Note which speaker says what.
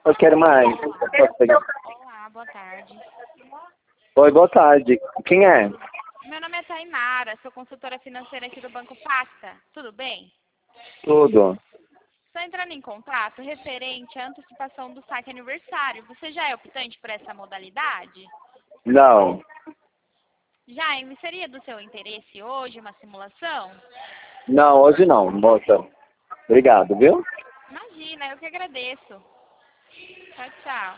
Speaker 1: Eu quero mais.
Speaker 2: Olá, boa tarde.
Speaker 1: Oi, boa tarde. Quem é?
Speaker 2: Meu nome é Tainara, sou consultora financeira aqui do Banco Pacta. Tudo bem?
Speaker 1: Tudo.
Speaker 2: Estou entrando em contato referente à antecipação do saque aniversário. Você já é optante por essa modalidade?
Speaker 1: Não.
Speaker 2: Jaime, seria do seu interesse hoje uma simulação?
Speaker 1: Não, hoje não, moça. Obrigado, viu?
Speaker 2: Imagina, eu que agradeço. Tchau, tchau.